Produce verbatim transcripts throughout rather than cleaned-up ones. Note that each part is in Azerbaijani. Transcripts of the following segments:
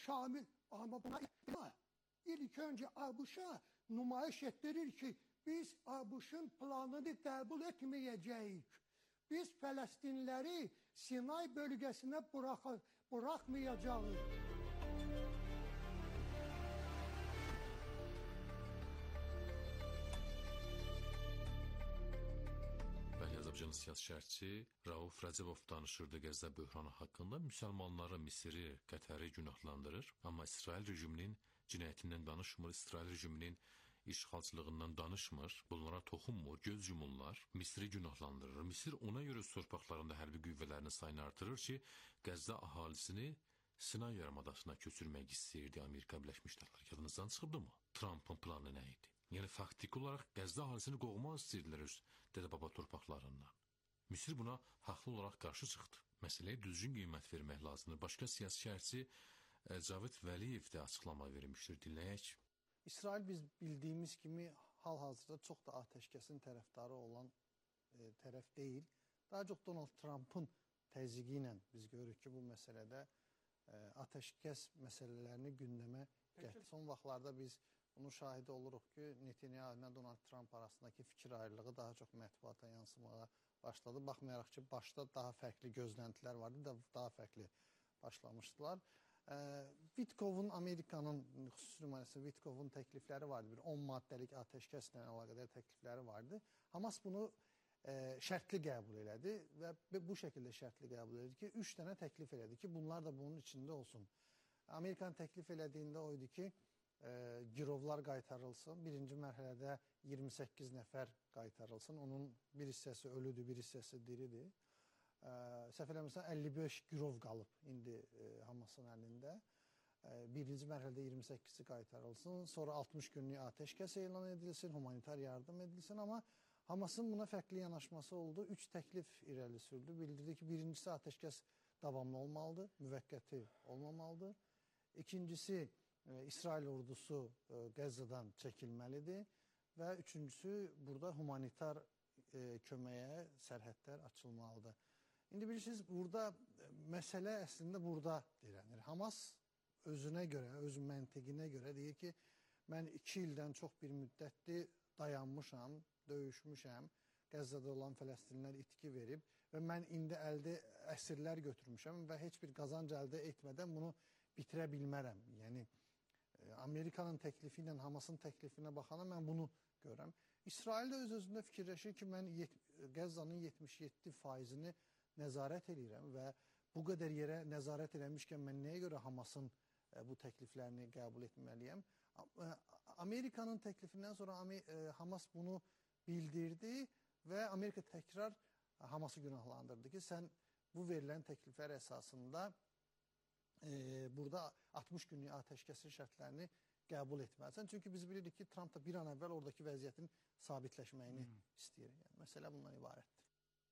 şamil, ama buna ilk önce ABŞ'a nümayiş ettirir ki biz ABŞ'ın planını qəbul etməyəcəyik. Biz Fələstinləri Sinay bölgəsinə buraxmayacağıq. Azərbaycanın siyasi şərhçi Rauf Rəcəbov danışırdı Qəzza böhranı haqqında. Müsəlmanları, Misiri, Qətəri günahlandırır. Amma İsrail rejiminin cinayətindən danışmır, İsrail rejiminin işğalçılığından danışmır. Bunlara toxunmur, göz yumurlar. Misiri günahlandırır. Misir ona görə torpaqlarında hərbi qüvvələrini sayını artırır ki, Qəzza ahalisini Sinay yarımadasına köçürmək istəyirdi Amerika Birləşmiş Ştatları. Yadınızdan çıxıbdı mı? Trump'ın planı nə idi? Yəni, faktik olaraq Qəzza ahalisini qovmaq istəyirdilər öz dədə-baba torpaqlarından. Misir buna haqlı olaraq qarşı çıxdı. Məsələyə düzgün qiymət vermək lazımdır. Başqa siyasi şərhçi Cavid Vəliyev də açıqlama vermişdir. Dinləyək. İsrail biz bildiyimiz kimi hal-hazırda çox da atəşkəsin tərəfdarı olan e, tərəf deyil. Daha çox Donald Trump'ın təzyiqi ilə biz görürük ki, bu məsələdə e, atəşkəs məsələlərini gündəmə gətirir. Son vaxtlarda biz bunun şahidi oluruq ki, Netanyahu ilə Donald Trump arasındakı fikir ayrılığı daha çox mətbuata yansımağa başladı. Baxmayaraq ki, başda daha fərqli gözləntilər vardı da daha fərqli başlamışdılar. E, Vitkovun, Amerikanın xüsusi nümayəndəsi Vitkovun təklifləri vardı. Bir on maddəlik atəşkəslə əlaqədar təklifləri vardı. Hamas bunu e, şərtli qəbul elədi və bu şəkildə şərtli qəbul elədi ki, üç dənə təklif elədi ki, bunlar da bunun içində olsun. Amerikan təklif elədiyində o idi ki, e, girovlar qaytarılsın. Birinci mərhələdə iyirmi səkkiz nəfər qaytarılsın. Onun bir hissəsi ölüdür, bir hissəsi diridir. Səhv eləmirsən, əlli beş girov qalıb indi e, Hamasın əlində. E, birinci mərhələdə iyirmi səkkizi qaytarılsın, sonra altmış günlük atəşkəs elan edilsin, humanitar yardım edilsin, amma Hamasın buna fərqli yanaşması oldu. Üç təklif irəli sürdü. Bildirdi ki, birincisi atəşkəs davamlı olmalıdır, müvəqqəti olmamalıdır. İkincisi, e, İsrail ordusu e, Qəzzadan çəkilməlidir və üçüncüsü, burada humanitar e, köməyə sərhədlər açılmalıdır. İndi bilirsiniz, burada məsələ əslində burada deyilənir. Hamas özünə görə, öz məntiqinə görə deyir ki, mən iki ildən çox bir müddətdir dayanmışam, döyüşmüşəm, Qəzzada olan Fələstinlər itki verib və mən indi əldə əsirlər götürmüşəm və heç bir qazanc əldə etmədən bunu bitirə bilmərəm. Yəni, Amerikanın təklifi ilə Hamasın təklifinə baxana mən bunu görürəm. İsrail də öz-özündə fikirləşir ki, mən Qəzzanın yetmiş yeddi faizini nəzarət edirəm və bu qədər yerə nəzarət eləmişkən mən nəyə görə Hamasın e, bu təkliflərini qəbul etməliyəm? Amerikanın təklifindən sonra e, Hamas bunu bildirdi və Amerika təkrar Haması günahlandırdı ki, sən bu verilən təkliflər əsasında e, burada altmış günlük atəşkəsin şərtlərini qəbul etməlisən. Çünki biz bilirik ki, Trump da bir an əvvəl oradakı vəziyyətin sabitləşməyini hmm. istəyir. Yəni, məsələ bundan ibarətdir.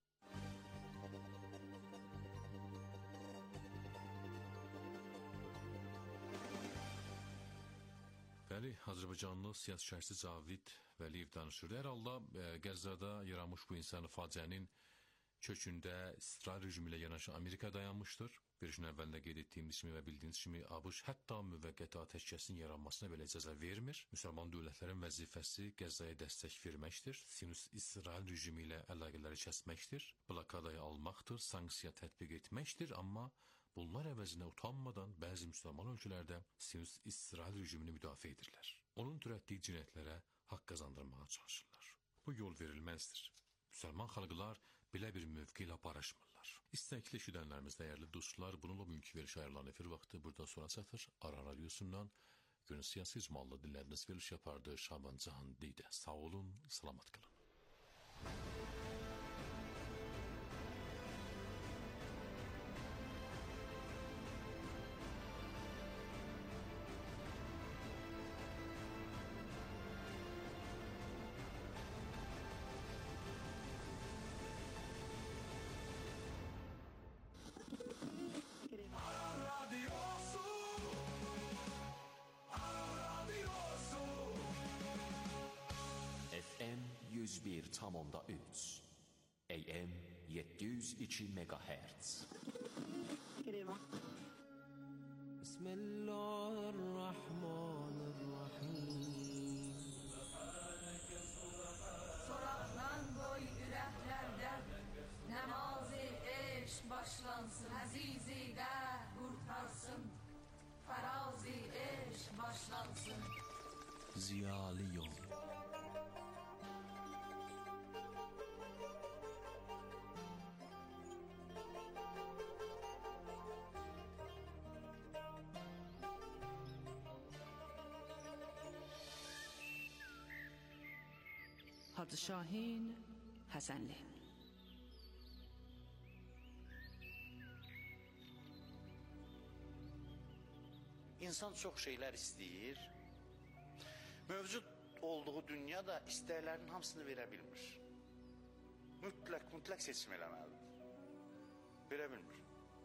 Bəli, Azərbaycanlı siyasi şərhçi Cavid Vəliyev danışırdı. Hər halda e, Qəzzada yaranmış bu insan faciənin kökündə İsrail rejimi ilə yanaşı Amerika dayanmışdır. Verişin əvvəlində qeyd etdiyimiz kimi və bildiyiniz kimi ABŞ hətta müvəqqəti atəşkəsin yaranmasına belə icazə vermir. Müsəlman dövlətlərin vəzifəsi Qəzzaya dəstək verməkdir. Sinus-İsrail rejimi ilə əlaqələri kəsməkdir. Blokadayı almaqdır, sanksiya tətbiq etməkdir. Amma bunlar əvəzinə utanmadan bəzi müsəlman ölkələrdə Sinus-İsrail rejimini müdafiə edirlər. Onun törətdiyi cinayətlərə haqq qazandırmağa çalışırlar. Bu yol verilməzdir. Müsəlman xalqlar belə bir mövqe ilə barışmırlar. İstəkli eşidənlərimiz, dəyərli dostlar, bununla mümkün veriş ayrılan efir vaxtı burada sona çatır. Aran Radyosu'ndan günün siyasi icmallı dinləriniz veriş yapardı Şaban Cahandi'de. Sağ olun, salamat kalın. F M yüz bir tam onda üç, A M yedi yüz iki megahertz. بسم الله الرحمن الرحیم. Soraqdan qoy ürəklərdə Nəmazi eşq başlansın. Əzizi də qurtarsın. Fərazi eşq başlansın. Ziyalı yol. Hacı Şahin Həsənli. İnsan çox şeylər istəyir. Mövcud olduğu dünyada istəklərinin hamısını verə bilmir. Mütləq, mütləq seçim eləməlidir. Verə bilmir.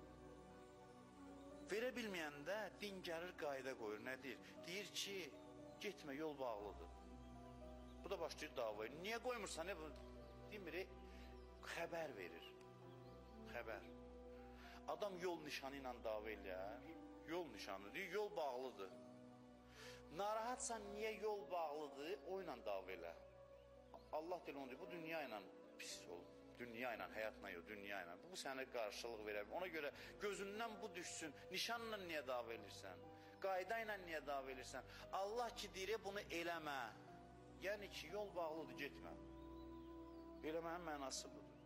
Verə bilməyəndə din gəlir, qayda qoyur. Nədir? Deyir ki, getmə, yol bağlıdır. Bu da başlayır davaya. Niyə qoymursan? Ne? Demir, xəbər verir. Xəbər. Adam yol nişanı ilə dava eləyər. Yol nişanı deyir, yol bağlıdır. Narahatsan, niyə yol bağlıdır? O ilə dava elə. Allah deyir, onu deyir, bu dünya ilə pis ol. Dünya ilə, həyatla yox, dünya ilə. Bu sənə qarşılıq verər. Ona görə gözündən bu düşsün. Nişanla niyə dava elirsən? Qayda ilə niyə dava elirsən? Allah ki, deyir, bunu eləmə. Yəni ki, yol bağlıdır, getmə. Eləmənin mənası budur.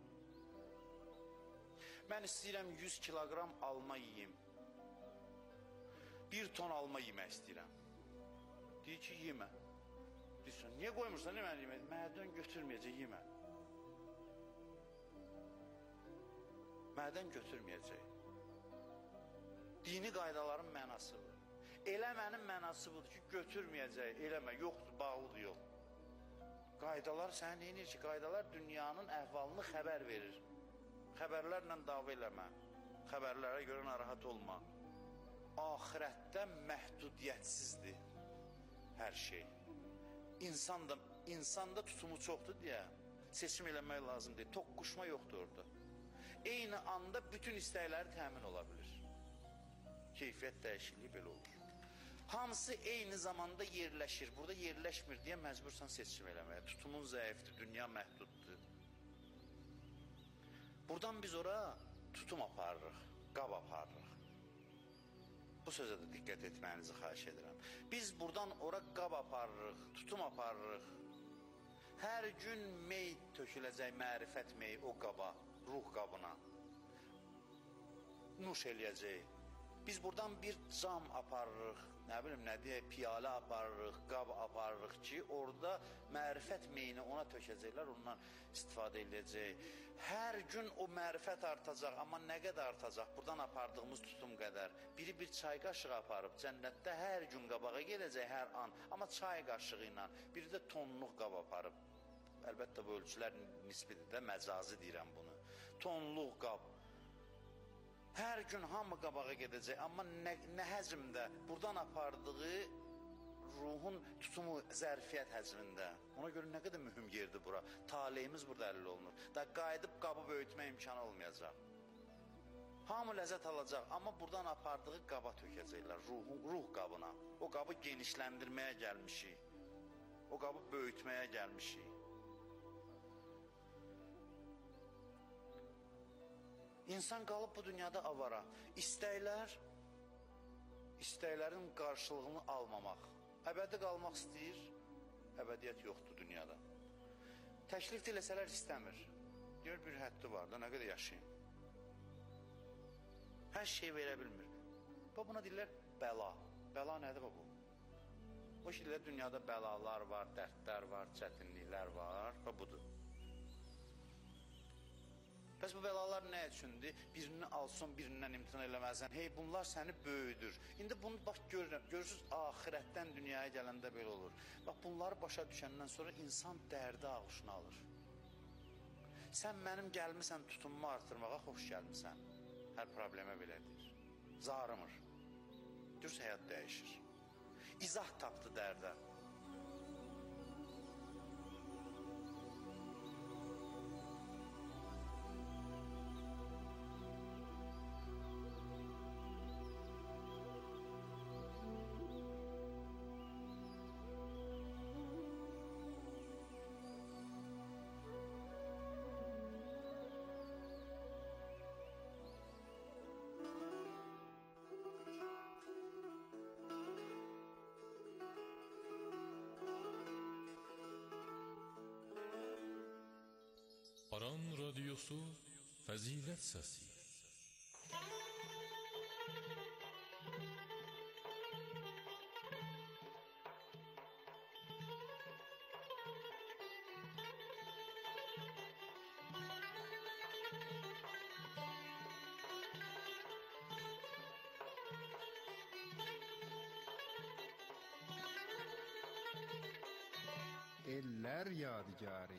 Mən istəyirəm yüz kiloqram alma yiyim. Bir ton alma yemək istəyirəm. Deyir ki, yemə. Deyirsən, niyə qoymursan, ne mən yemək? Mədən götürməyəcək, yemə. Mədən götürməyəcək. Dini qaydaların mənasıdır. Eləmənin mənası budur ki, götürməyəcək, eləmə, yoxdur, bağlıdır, yox. Qaydalar sənə neyinir ki, qaydalar dünyanın əhvalını xəbər verir. Xəbərlərlə dava eləmə. Xəbərlərə görə narahat olma. Ahirətdə məhdudiyyətsizdir hər şey. İnsanda, insanda tutumu çoxdur deyə seçim eləmək lazımdır. Toqquşma yoxdur orada. Eyni anda bütün istəkləri təmin ola bilir. Keyfiyyət dəyişikliyi belə olur. Hamısı eyni zamanda yerləşir. Burada yerləşmir deyə məcbursan seçim eləməyə. Tutumun zəifdir, dünya məhduddur. Buradan biz ora tutum aparırıq, qab aparırıq. Bu sözə də diqqət etməyinizi xahiş edirəm. Biz buradan ora qab aparırıq, tutum aparırıq. Hər gün mey töküləcək, mərifət mey o qaba, ruh qabına. Nuş eləyəcək. Biz buradan bir cam aparırıq, nə bilim nə deyək, piyalə aparırıq, qab aparırıq ki, orada mərifət meyini ona tökəcəklər, ondan istifadə edəcək. Hər gün o mərifət artacaq, amma nə qədər artacaq? Buradan apardığımız tutum qədər. Biri bir çay qaşığı aparıb, cənnətdə hər gün qabağa gələcək, hər an, amma çay qaşığı ilə. Biri də tonluq qab aparıb. Əlbəttə, bu ölçülər nisbidir də, məcazi deyirəm bunu. Tonluq qab. Hər gün hamı qabağa gedəcək, amma nə, nə həzmdə, buradan apardığı ruhun tutumu, zərfiyyət həzmində. Ona görə nə qədər mühüm yerdir bura. Taleyimiz burada əlil olunur. Da qayıdıb qabı böyütmək imkanı olmayacaq. Hamı ləzzət alacaq, amma buradan apardığı qaba tökəcəklər, ruhun, ruh qabına. O qabı genişləndirməyə gəlmişik. O qabı böyütməyə gəlmişik. İnsan qalıb bu dünyada avara. İstəklər, istəklərin qarşılığını almamaq. Əbədi qalmaq istəyir, əbədiyyət yoxdur dünyada. Təklif diləsələr istəmir. Gör, bir həddi var da, nə qədər yaşayın. Hər şey verə bilmir. Buna deyirlər bəla. Bəla nədir bu? O şeylər dünyada bəlalar var, dərdlər var, çətinliklər var və budur. Bəs bu bəlalar nə üçündür? Birini alsın, birindən imtihan eləməzsən. Hey, bunlar səni böyüdür. İndi bunu bax görürəm. Görürsünüz, ahirətdən dünyaya gələndə belə olur. Bax, bunları başa düşəndən sonra insan dərdi ağuşuna alır. Sən mənim gəlmisən tutummu artırmağa, xoş gəlmisən. Hər problemə belədir. Zarımır. Görürsünüz, həyat dəyişir. İzah tapdı dərdə. Can Radyosu Fəzilət Səsi. Eller yadigarı.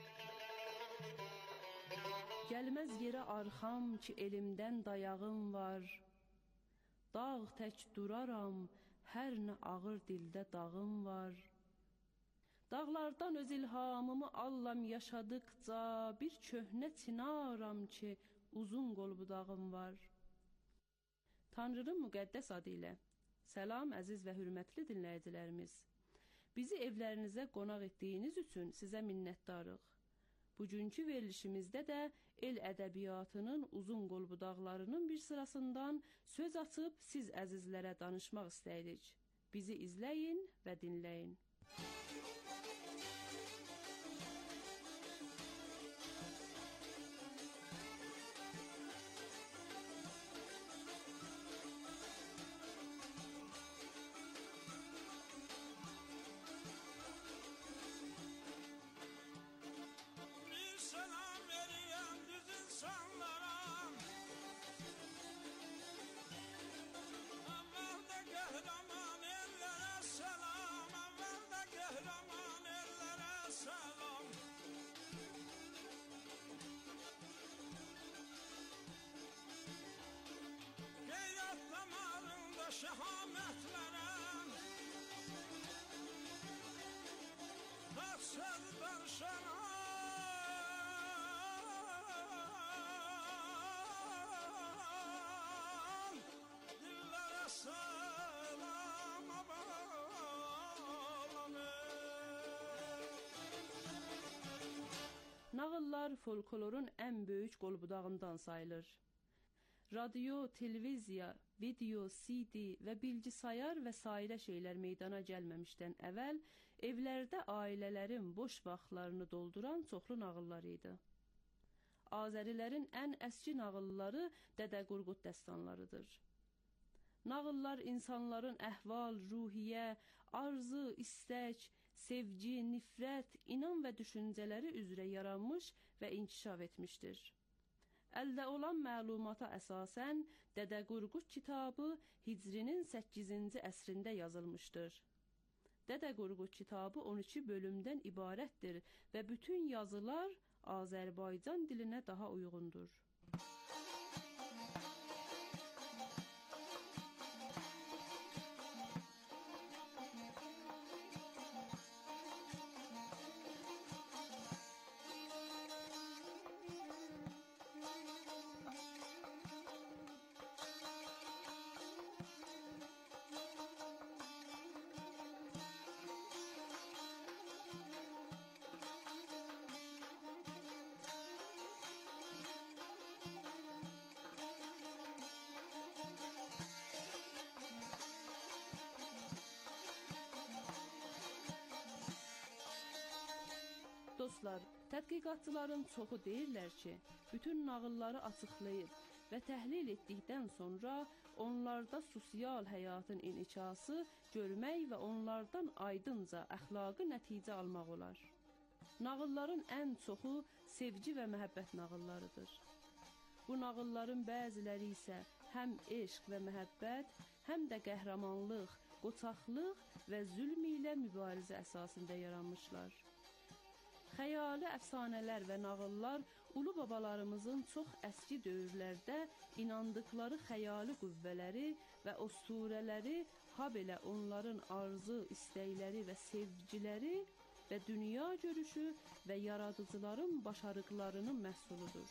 Gəlməz yerə arxam ki elimdən dayağım var. Dağ tək duraram, hər nə ağır dildə dağım var. Dağlardan öz ilhamımı allam yaşadıqca, bir köhnə çinaram ki uzun qol budağım var. Tanrının müqəddəs adı ilə salam əziz və hörmətli dinləyicilərimiz. Bizi evlərinizə qonaq etdiyiniz üçün sizə minnətdarıq. Bugünkü verilişimizdə də el ədəbiyyatının uzun qol budaqlarının bir sırasından söz açıb siz əzizlərə danışmaq istəyirik. Bizi izləyin və dinləyin. Şehametlerem nasıl darşanan dillere selam bağlanır. Nağıllar folklorun ən böyük qolbudağından sayılır. Radyo, televiziya, video, C D və bilgisayar və sairə şeylər meydana gəlməmişdən əvvəl evlərdə ailələrin boş vaxtlarını dolduran çoxlu nağıllar idi. Azərilərin ən əski nağılları Dədə Qorqud dəstanlarıdır. Nağıllar insanların əhval, ruhiyyə, arzu, istək, sevgi, nifrət, inan və düşüncələri üzrə yaranmış və inkişaf etmişdir. Əldə olan məlumata əsasən Dədə Qorqud kitabı Hicrinin səkkizinci əsrində yazılmışdır. Dədə Qorqud kitabı on iki bölümdən ibarətdir və bütün yazılar Azərbaycan dilinə daha uyğundur. Dostlar, tədqiqatçıların çoxu deyirlər ki, bütün nağılları açıqlayıb və təhlil etdikdən sonra onlarda sosial həyatın inkişafı görmək və onlardan aydınca əxlaqi nəticə almaq olar. Nağılların ən çoxu sevgi və məhəbbət nağıllarıdır. Bu nağılların bəziləri isə həm eşq və məhəbbət, həm də qəhrəmanlıq, qoçaqlıq və zülm ilə mübarizə əsasında yaranmışlar. Xəyali əfsanələr və nağıllar ulu babalarımızın çox əski dövrlərdə inandıqları xəyali qüvvələri və usturələri, habelə onların arzu, istəkləri və sevgiləri və dünya görüşü və yaradıcıların başarıqlarının məhsuludur.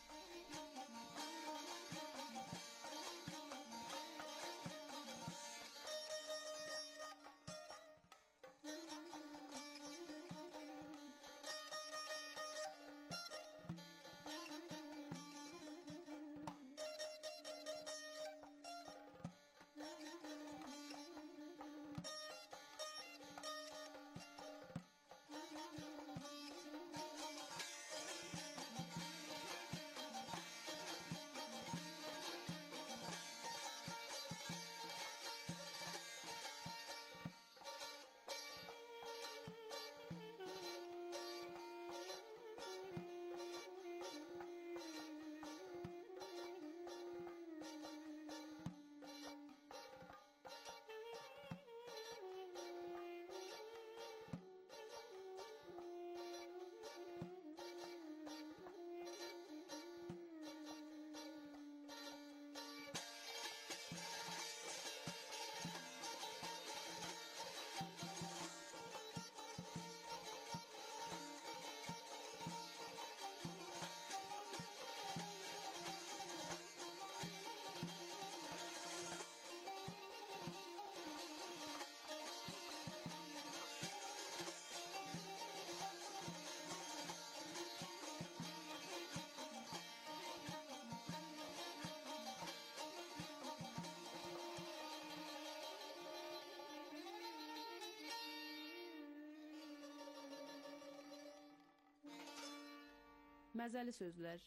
Məzəli sözlər.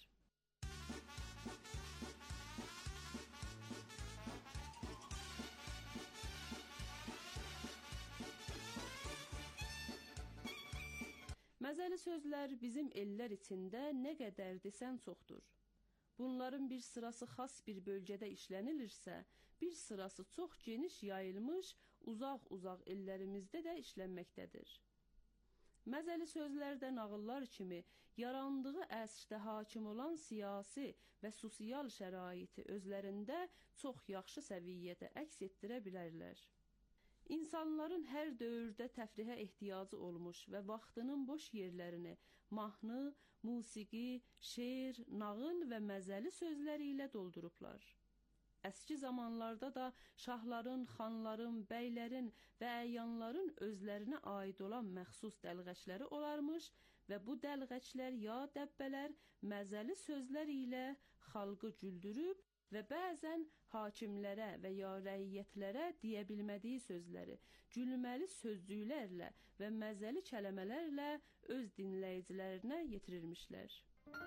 Məzəli sözlər bizim ellər içində nə qədər desən çoxdur. Bunların bir sırası xas bir bölgədə işlənilirsə, bir sırası çox geniş yayılmış, uzaq-uzaq ellərimizdə də işlənməkdədir. Məzəli sözlərdə nağıllar kimi yarandığı əsrdə hakim olan siyasi və sosial şəraiti özlərində çox yaxşı səviyyədə əks etdirə bilərlər. İnsanların hər dövrdə təfrihə ehtiyacı olmuş və vaxtının boş yerlərini mahnı, musiqi, şeir, nağıl və məzəli sözləri ilə doldurublar. Əski zamanlarda da şahların, xanların, bəylərin və əyanların özlərinə aid olan məxsus dəlğəçləri olarmış və bu dəlğəçlər ya dəbbələr məzəli sözlər ilə xalqı güldürüb və bəzən hakimlərə və ya rəiyyətlərə deyə bilmədiyi sözləri gülməli sözcüklərlə və məzəli kəlmələrlə öz dinləyicilərinə yetirirmişlər.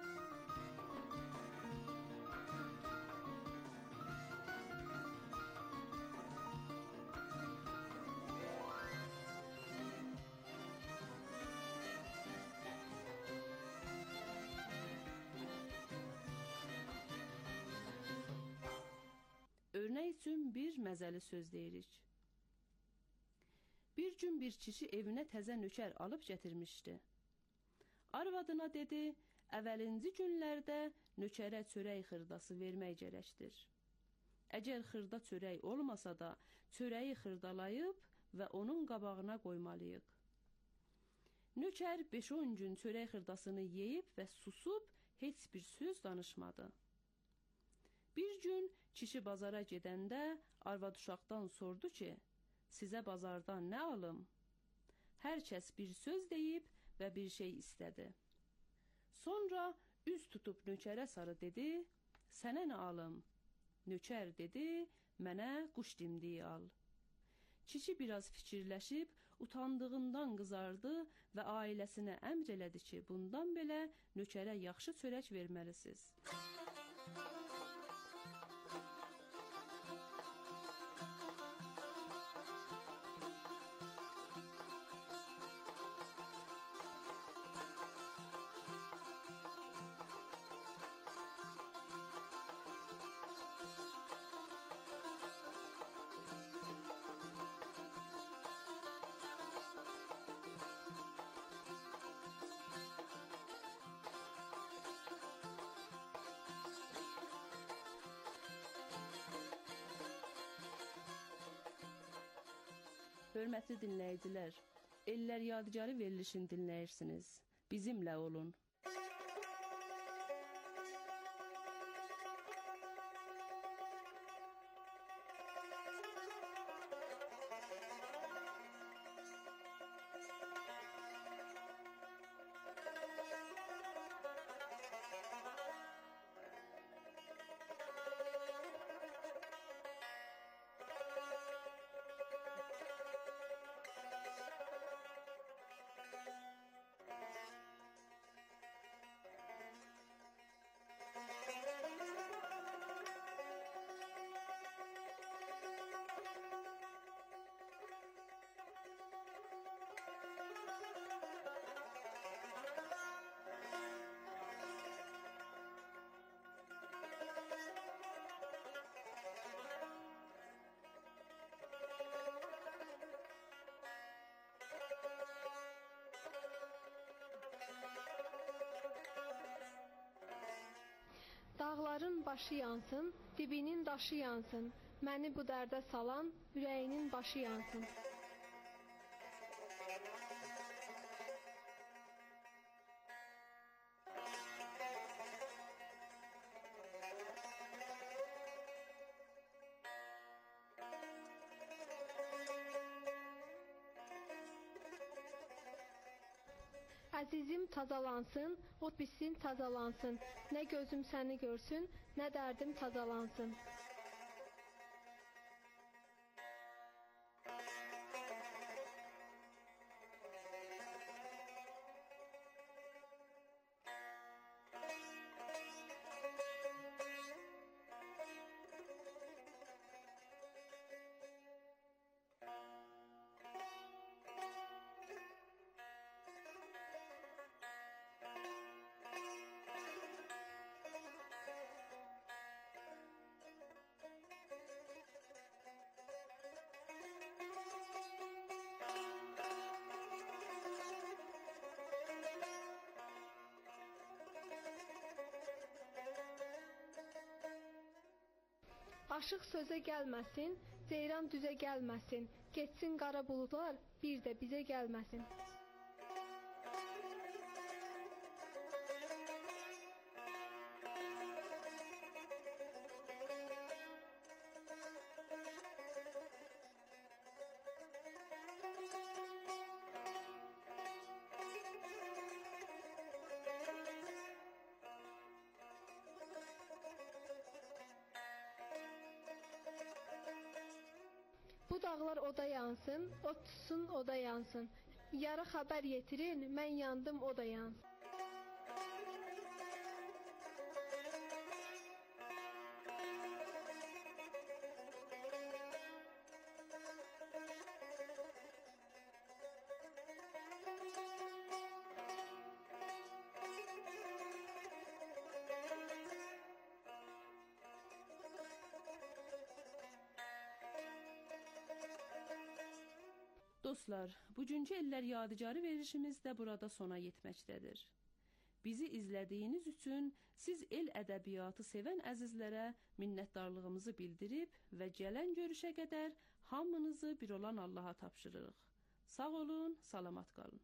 Örnek üçün bir məzəli söz deyirik. Bir gün bir kişi evinə təzə nökər alıb gətirmişdi. Arvadına dedi, əvvəlinci günlərdə nökərə çörək xırdası vermək gərəkdir. Əgər xırda çörək olmasa da, çörəyi xırdalayıb və onun qabağına qoymalıyıq. Nökər beş on gün çörək xırdasını yeyib və susub heç bir söz danışmadı. Bir gün kişi bazara gedəndə arvad uşaqdan sordu ki, sizə bazardan nə alım? Hər kəs bir söz deyib və bir şey istədi. Sonra üz tutub nökərə sarı dedi, sənə nə alım? Nökər dedi, mənə quş dimdiyi al. Kişi biraz fikirləşib, utandığından qızardı və ailəsinə əmr elədi ki, bundan belə nökərə yaxşı çörək verməlisiniz. Hörmətli dinləyicilər, Ellər Yadigarı verilişini dinləyirsiniz. Bizimlə olun. Dağların başı yansın, dibinin daşı yansın. Məni bu dərdə salan, ürəyinin başı yansın. Əzizim tazalansın, o bitsin tazalansın. Nə gözüm səni görsün, nə dərdim tazalansın. Aşıq sözə gəlməsin, ceyran düzə gəlməsin. Getsin qara buludlar, bir də bizə gəlməsin. Bu dağlar oda yansın, o tutsun oda yansın. Yara xəbər yetirin, mən yandım oda yansın. Dostlar, bugünkü Ellər Yadigarı verilişimiz də burada sona yetməkdədir. Bizi izlədiyiniz üçün siz el ədəbiyyatı sevən əzizlərə minnətdarlığımızı bildirib və gələn görüşə qədər hamınızı bir olan Allaha tapşırırıq. Sağ olun, salamat qalın.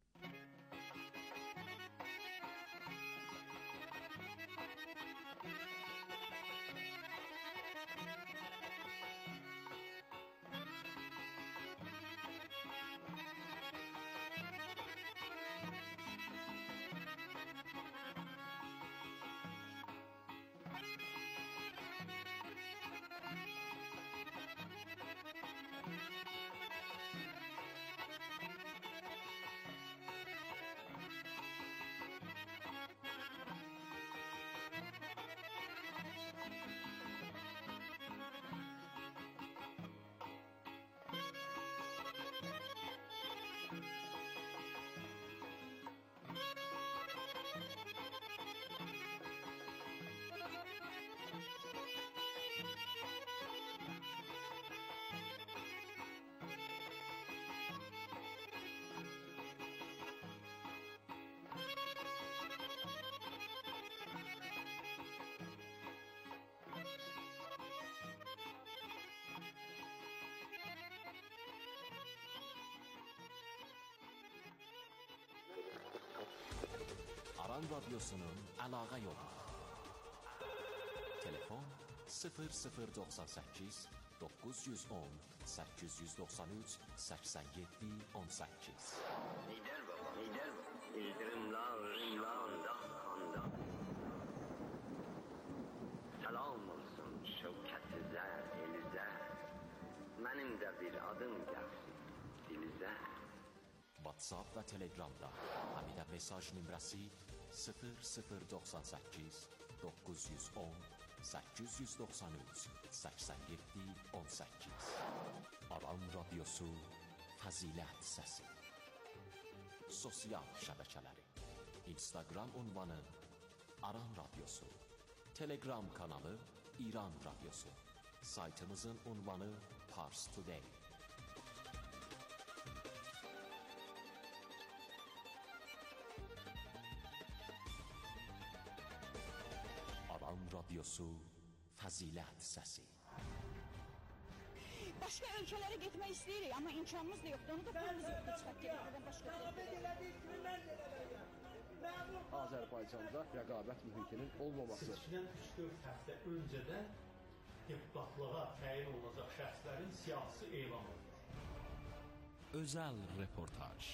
Aran Radyosu'nun əlaqə yolu. Telefon sıfır sıfır doxsan səkkiz doqquz yüz on səkkiz yüz doxsan üç səksən yeddi on səkkiz. Lider baba, lider baba. İldırımlar, rüyanda, kanda. Salam olsun şevkətizə, elizə. Mənim də bir adım gəlsin dilizə. WhatsApp və Telegramda Həmidə mesaj nömrəsi sıfır sıfır doxsan səkkiz doqquz yüz on səkkiz yüz doxsan üç səksən yeddi on səkkiz. Aran Radyosu Fəzilət Səsi. Sosial şəbəkələri Instagram ünvanı Aran Radyosu, Telegram kanalı İran Radyosu, saytımızın ünvanı Pars Today. Aran Radyosu Fəzilət Səsi. Başqa ölkələrə getmək istəyirik, amma imkanımız da yoxdur. Onu da pulumuz yoxdur çıxaq gedəkdən başqa ölkələrə. Azərbaycanda rəqabət mühitinin olmaması. Seçkidən üç dörd həftə öncədən deputatlığa təyin olunacaq şəxslərin siyasi elan olunur. Özəl reportaj.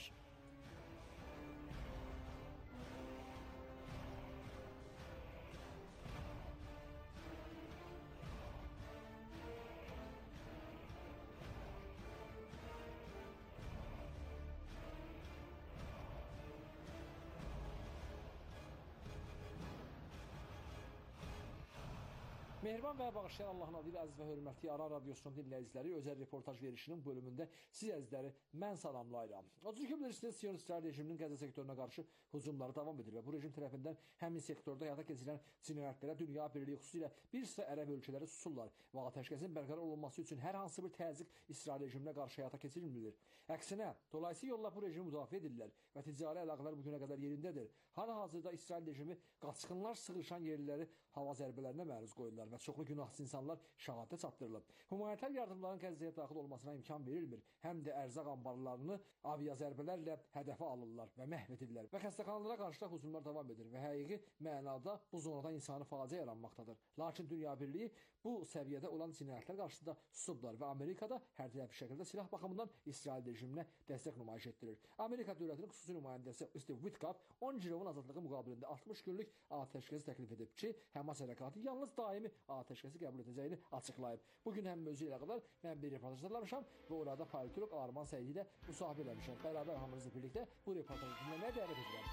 Mehriban və bağışlayan Allahın adıyla əziz və hörmətli Aran Radyosunun dinləyiciləri, özəl reportaj verişinin bölümündə siz əzizləri mən salamlayıram. Odur ki, bilirsiniz, Siyonist rejiminin Qəzza sektoruna qarşı hücumları davam edir və bu rejim tərəfindən həmin sektorda həyata keçirilən cinayətlərə dünya birliyi, xüsusilə bir sıra ərəb ölkələri susurlar və atəşkəsin bərqərar olunması üçün hər hansı bir təzyiq İsrail rejiminə qarşı həyata keçirilmir. Əksinə, dolayısı yolla bu rejimi müdafiə edirlər və ticari əlaqələr bugünə qədər yerindədir. Hal-hazırda İsrail rejimi qaçqınlar sığışan yerləri hava zərbələrinə məruz qoyulurlar və çoxlu günahsız insanlar şəhadətə çatdırılıb. Humanitar yardımların Qəzzəyə daxil olmasına imkan verilmir, həm də ərzaq anbarlarını avia zərbələrlə hədəfə alırlar və məhv edirlər və xəstəxanalara qarşı da hücumlar davam edir və həqiqi mənada bu zonada insani faciə yaranmaqdadır. Lakin Dünya Birliyi bu səviyyədə olan cinayətlər qarşısında susublar və Amerikada hər tərəfli şəkildə silah baxımından İsrail rejiminə dəstək nümayiş etdirir. Amerika dövlətinin xüsusi nümayəndəsi Steve Witkoff on girovun azadlığı müqabilində altmış günlük atəşkəsi təklif edib ki, Həmas hərəkatı yalnız daimi atəşkəsi qəbul edəcəyini açıqlayıb. Bugün həm mövzu ilə qədər mən bir reportaj hazırlamışam və orada politolog Arman Səidi ilə müsahibə eləmişəm. Bərabər hamınızla birlikdə bu reportajı dinləməyə dəvət edirəm.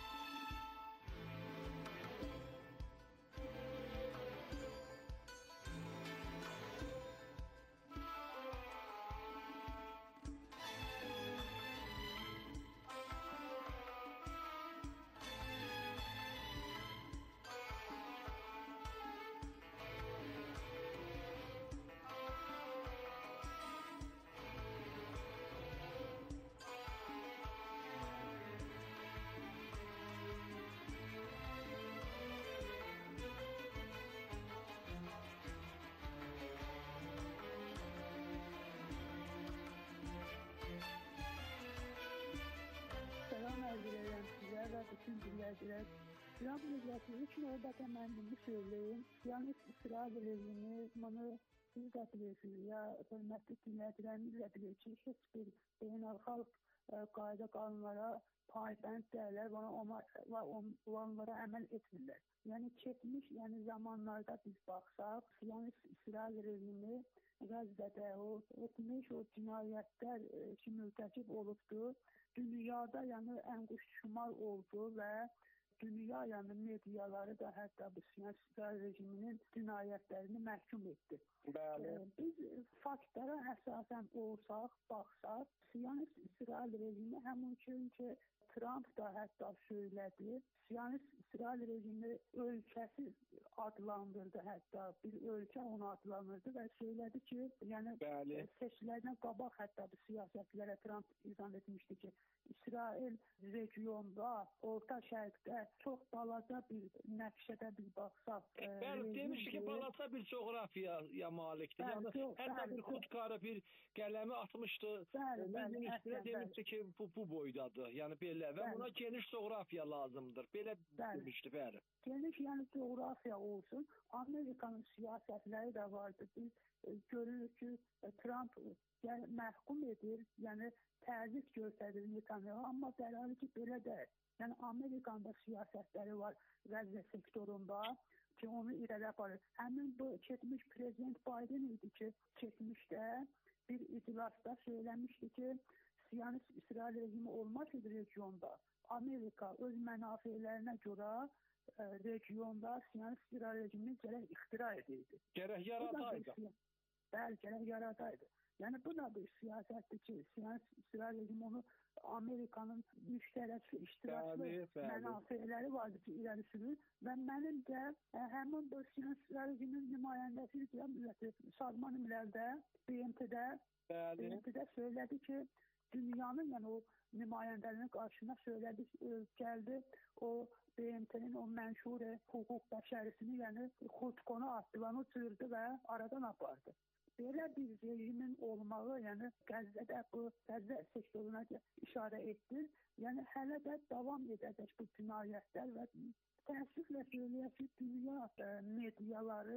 Salam arz edirəm sizə və bütün dinləyicilər. İran millətinin üçün orada mən bunu söyləyim. Yəni İsrail rejimi bunu siz də bilirsiniz ya hörmətli dinləyicilərimiz də bilir ki, heç bir beynəlxalq qayda qanunlara paybənd deyirlər və onlara əməl etmirlər. Yəni keçmiş yəni zamanlarda biz baxsaq, yəni İsrail rejimi Qəzzədə o etmiş o cinayətlər ki mürtəkib olubdur. Dünyada yəni ənquşşumar oldu və dünya yəni mediaları da hətta bu İsrail rejiminin cinayətlərini məhkum etdi. Bəli. Biz faktlara əsasən olsaq, baxsaq, Siyonist İsrail rejimi həmin ki Trump da hətta söylədi. Siyonist İsrail rejimi ölkəsi adlandırdı, hətta bir ölkə onu adlandırdı və söylədi ki, yəni Bəli. seçkilərdən qabaq hətta bu siyasətlərə Trump izah etmişdi ki, İsrail regionda, Orta Şərqdə çox balaca bir nəqşədə bir baxsaq. Bəli, demişdi ki, balaca bir coğrafiyaya malikdir. Yəni hətta bir xudkarı bir qələmi atmışdı. Bəli, bəli. Üstünə demişdi ki, bu, bu boydadır. Yəni belə və buna geniş coğrafiya lazımdır. Belə demişdi, bəli. Geniş yəni coğrafiya olsun. Amerikanın siyasətləri də vardı. Biz görürük ki, Trump yəni məhkum edir, yəni təzyiq göstərir Netanyahu, amma dərhali ki, belə deyil. Yəni Amerikanın da siyasətləri var Qəzzə sektorunda ki, onu irəli aparır. Həmin bu keçmiş prezident Biden idi ki, keçmişdə bir iclasda söyləmişdi ki, Siyonist İsrail rejimi olmasaydı regionda, Amerika öz mənafələrinə görə e, regionda Siyonist İsrail rejimini gərək ixtira edirdi. Gərək yaradaydı. Bəli, gərək yaradaydı. Yəni bu da bir siyasətdir ki, Siyonist İsrail rejimi onu Amerikanın müştərək iştiraklı mənafələri vardı ki, irəli sürür və mənim də ə, həmin bu Siyonist İsrail rejiminin nümayəndəsi milleti Sadman İmlərdə B M T-də B M T-də söylədi ki, dünyanın yəni o nümayəndələrinin qarşısına söylədi, gəldi o B M T-nin o mənşur hüquq bəşərisini, yəni xudkonu atdılanı cırdı və aradan apardı. Belə bir rejimin olmağı, yəni Qəzzədə bu Qəzzə sektoruna işarə etdir. Yəni hələ də davam edəcək bu cinayətlər və təəssüflə söyləyək ki, dünya mediaları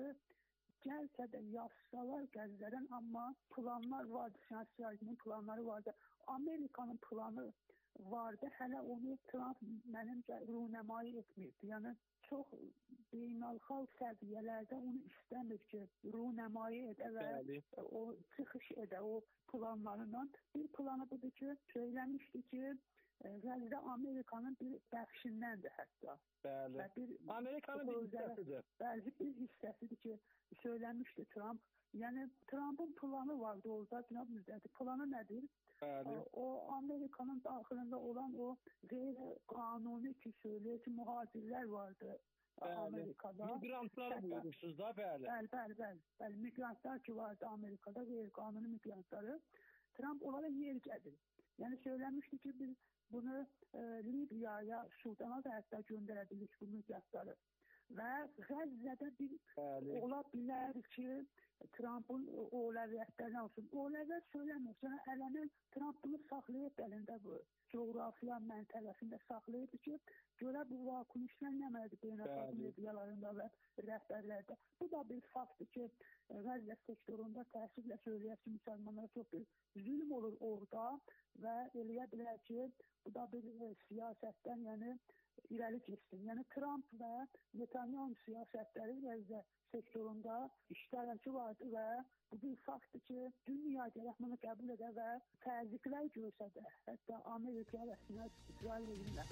gəlsə də yazsalar Qəzzədən, amma planlar vardı, siyasi planları vardı. Amerikanın planı vardı, hələ onu Trump mənimcə runəmayi etmirdi. Yəni çox beynəlxalq səviyyələrdə onu istəmir ki, runəmayi edə və Bəli. o çıxış edə o planlarından. Bir planı budur ki, söyləmişdi ki, Qəzdə Amerikanın bir bəxşindəndir hətta. Bəli. Bir, Amerikanın bir hissəsidir. Bəli, bir hissəsidir ki, söyləmişdi Trump. Yəni Trump'ın planı vardı orada, Trump müddəti. Planı nədir? Bəli. O Amerikanın daxilində olan o qeyri-qanuni ki, söyləyir ki, mühacirlər vardı bəli. Amerikada. Migrantları buyurmuşsunuz da, bəli. Bəli, bəli, bəli. Bəli, migrantlar ki vardı Amerikada, qeyri-qanuni migrantları. Trump onlara yer gəlir. Yəni söyləmişdi ki, biz bunu e, Libyaya, Sudana da hətta göndərə bilirik bu migrantları. və Qəzzədə bir Bəli. ola bilər ki, Trump'ın öləviyyətlərini alsın. Öləviyyət söyləmir. Sonra ələmin Trump bunu saxlayıb əlində bu coğrafiya məntəqəsində saxlayıb ki, görə bu vakuum işlənməməlidir beynəlxalq medialarında və rəhbərlərdə. Bu da bir faktdır ki, Qəzza sektorunda təəssüflə söyləyək ki, müsəlmanlara çox bir zülm olur orada və eləyə bilər ki, bu da bir e, siyasətdən yəni irəli keçsin. Yəni Trump və Netanyahu siyasətləri Qəzza sektorunda iştirakçı vardı və bu bir faktdır ki, dünya gərək bunu qəbul edə və təzyiqlər görsədə, hətta Amerika və İsrail rejimlə.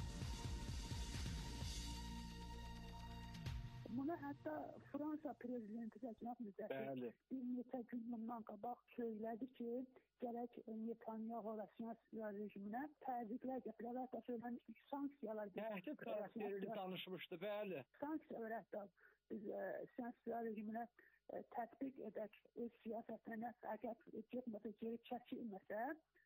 Buna hətta Fransa prezidenti Rəcəb Müzəffər bir neçə gün bundan qabaq söylədi ki, gərək Netanyahu və İsrail rejiminə təzyiqlər gətirə və hətta söyləmişdi ki, sanksiyalar gətirə. Təhdid xarakterli danışmışdı, bəli. Sanksiyalar hətta biz İsrail rejiminə tətbiq edək, öz siyasətlərinə əgər getməsə, geri çəkilməsə,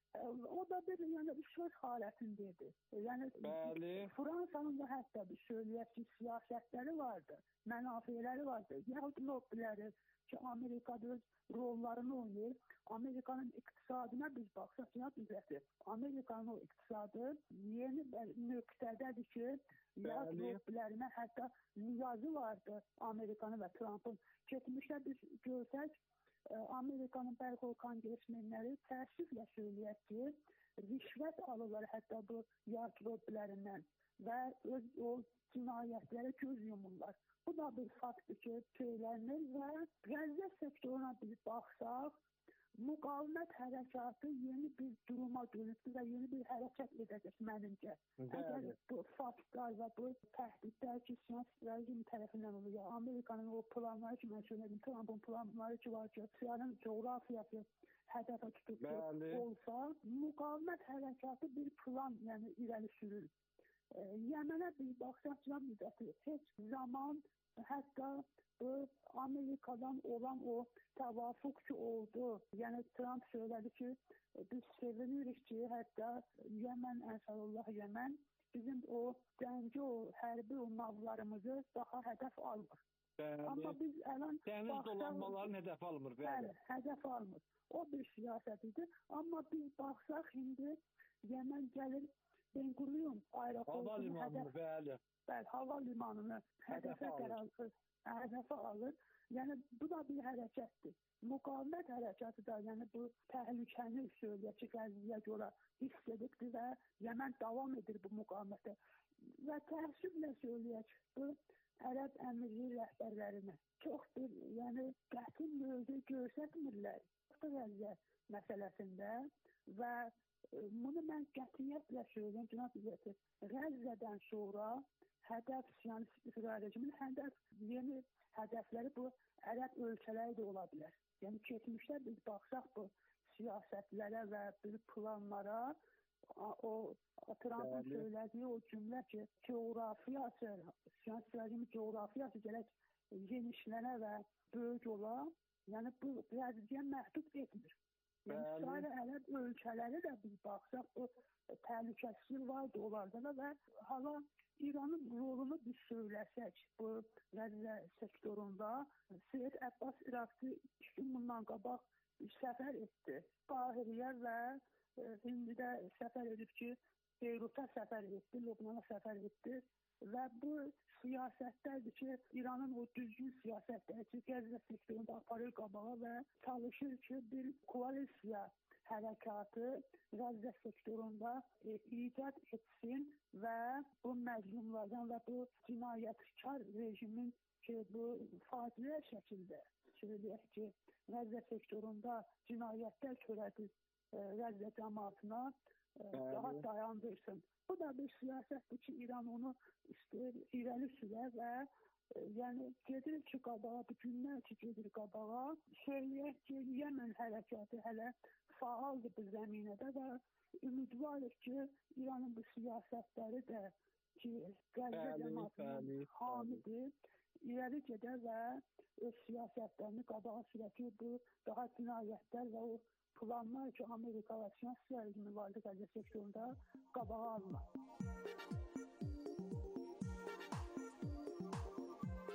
o da bir yəni bir söz halətindeydi. Yəni Bəli. Fransanın da hətta bir söyləyək ki, siyasətləri vardı, mənafeləri vardı. Yahud lobbiləri ki, Amerikada öz rollarını oynayır. Amerikanın iqtisadına biz baxsaq, cənab müzəffər, Amerikanın o iqtisadı yeni nöqtədədir ki, yahud lobbilərinə hətta niyazı vardı Amerikanın və Trump'ın. Keçmişdə biz görsək, Amerikanın bəzi kongresmenləri təəssüflə söyləyək ki, rişvət alırlar hətta bu yard lobbilərindən və öz o cinayətlərə göz yumurlar. Bu da bir faktdır ki, söylənir və Qəzza sektoruna biz baxsaq, müqavimət hərəkatı yeni bir duruma dönübdür və yeni bir hərəkət edəcək məncə. Əgər bu faktlar və bu təhdidlər ki, İsrail rejimi tərəfindən olur, Amerikanın o planları ki, mən söylədim, Trump'ın planları ki, var ki, Siyarın coğrafiyası hədəfə tutub olsa, müqavimət hərəkatı bir plan yəni irəli sürür. E, Yəmənə biz baxsaq, cənab müddəti, heç zaman hətta bu Amerikadan olan o təvafuq ki oldu. Yəni Trump söylədi ki, biz sevinirik ki, hətta Yəmən, Ənsarullah Yəmən bizim o dənci, o hərbi o navlarımızı daha hədəf almır. Bəli. Amma biz ələn dəniz baxsaq, dolanmalarını hədəf almır. Bəli, hədəf almır. O bir siyasət idi. Amma biz baxsaq indi Yəmən gəlir Ben-Gurion aeroportunu hədəf, bəli. Bəli, hava limanını hədəfə qərar hədəfə alır. Yəni, bu da bir hərəkətdir. Müqavimət hərəkatı da, yəni bu təhlükəni söyləyək ki, Qəzziyə görə hiss edibdir və Yəmən davam edir bu müqavimətə. Və təəssüflə söyləyək, bu Ərəb Əmirliyi rəhbərlərini çox bir, yəni qəti mövqe göstərmirlər Qəzziyə məsələsində və bunu mən qətiyyətlə söyləyəm, cənab müzəffər, Qəzzədən sonra hədəf, yəni İsrail rejiminin hədəf, yeni hədəfləri bu ərəb ölkələri də ola bilər. Yəni keçmişdə biz baxsaq bu siyasətlərə və bir planlara, o Trump'ın söylədiyi o cümlə ki, coğrafiyası, İsrail rejimi coğrafiyası gərək genişlənə və böyük ola, yəni bu Qəzziyə məhdud etmir. Yəni İsrail ərəb ölkələri də biz baxsaq, o təhlükəsizlik vardı onlarda da və hala İranın rolunu biz söyləsək, bu Qəzza sektorunda Seyyid Əbbas İraqçı iki gün bundan qabaq səfər etdi. Qahiriyə və indidə səfər edib ki, Beyruta səfər etdi, Lübnana səfər etdi və bu siyasətdədir ki, İranın o düzgün siyasətləri ki, Qəzza sektorunda aparır qabağa və çalışır ki, bir koalisiya hərəkatı Qəzza sektorunda e, icad etsin və bu məzlumlardan və bu cinayətkar rejimin ki, bu faciə şəkildə söyləyək ki, Qəzza sektorunda cinayətlər törədir Qəzza cəmaatına e, daha dayandırsın. Bu da bir siyasətdir ki, İran onu istəyir, irəli sürər və e, yəni gedir ki, qabağa, bu günlər ki, gedir qabağa, söyləyək ki, Yəmən hərəkatı hələ faaldır bu zəminədə və ümidvarıq ki, İranın bu siyasətləri də ki, Qəzza cəmaatının hamidir, irəli gedər və öz siyasətlərini qabağa sürər ki, bu daha cinayətlər və o planlar ki, Amerika və İsrail rejimi vardı Qəzza sektorunda qabağa alınır.